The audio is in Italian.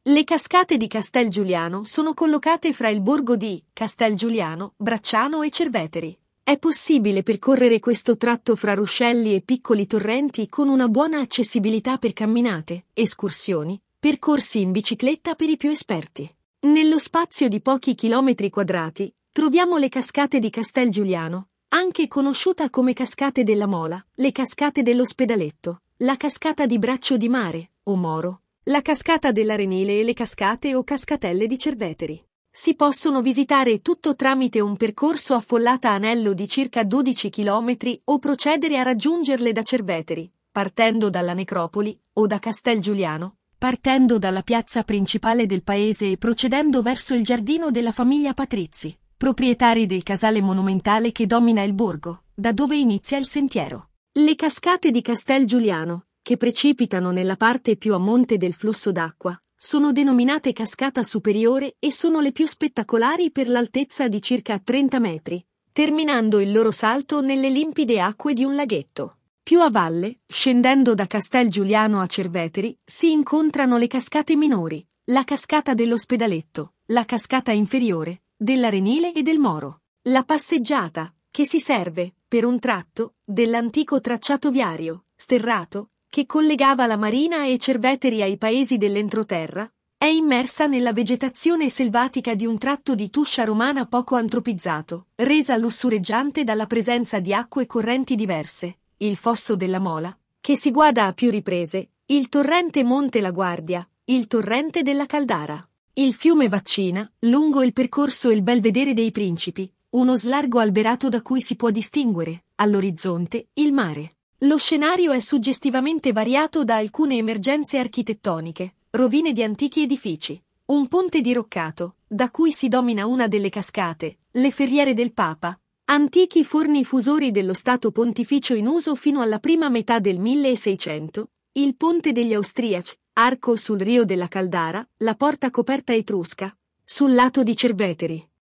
Le cascate di Castel Giuliano sono collocate fra il borgo di Castel Giuliano, Bracciano e Cerveteri. È possibile percorrere questo tratto fra ruscelli e piccoli torrenti con una buona accessibilità per camminate, escursioni, percorsi in bicicletta per i più esperti. Nello spazio di pochi chilometri quadrati troviamo le cascate di Castel Giuliano, anche conosciuta come cascate della Mola, le cascate dell'Ospedaletto, la cascata di Braccio di Mare, o Moro, la cascata dell'Arenile e le cascate o cascatelle di Cerveteri. Si possono visitare tutto tramite un percorso a follata anello di circa 12 km o procedere a raggiungerle da Cerveteri, partendo dalla necropoli, o da Castel Giuliano, partendo dalla piazza principale del paese e procedendo verso il giardino della famiglia Patrizzi, proprietari del casale monumentale che domina il borgo, da dove inizia il sentiero. Le cascate di Castel Giuliano, che precipitano nella parte più a monte del flusso d'acqua, sono denominate cascata superiore e sono le più spettacolari per l'altezza di circa 30 metri, terminando il loro salto nelle limpide acque di un laghetto. Più a valle, scendendo da Castel Giuliano a Cerveteri, si incontrano le cascate minori, la cascata dell'Ospedaletto, la cascata inferiore, dell'Arenile e del Moro. La passeggiata, che si serve, per un tratto, dell'antico tracciato viario, sterrato, che collegava la Marina e Cerveteri ai paesi dell'entroterra, è immersa nella vegetazione selvatica di un tratto di tuscia romana poco antropizzato, resa lussureggiante dalla presenza di acque correnti diverse, il fosso della Mola, che si guarda a più riprese, il torrente Monte La Guardia, il torrente della Caldara, il fiume Vaccina, lungo il percorso il Belvedere dei Principi, uno slargo alberato da cui si può distinguere, all'orizzonte, il mare. Lo scenario è suggestivamente variato da alcune emergenze architettoniche, rovine di antichi edifici, un ponte diroccato, da cui si domina una delle cascate, le Ferriere del Papa, antichi forni fusori dello Stato Pontificio in uso fino alla prima metà del 1600, il ponte degli Austriaci, arco sul Rio della Caldara, la porta coperta etrusca, sul lato di Cerveteri.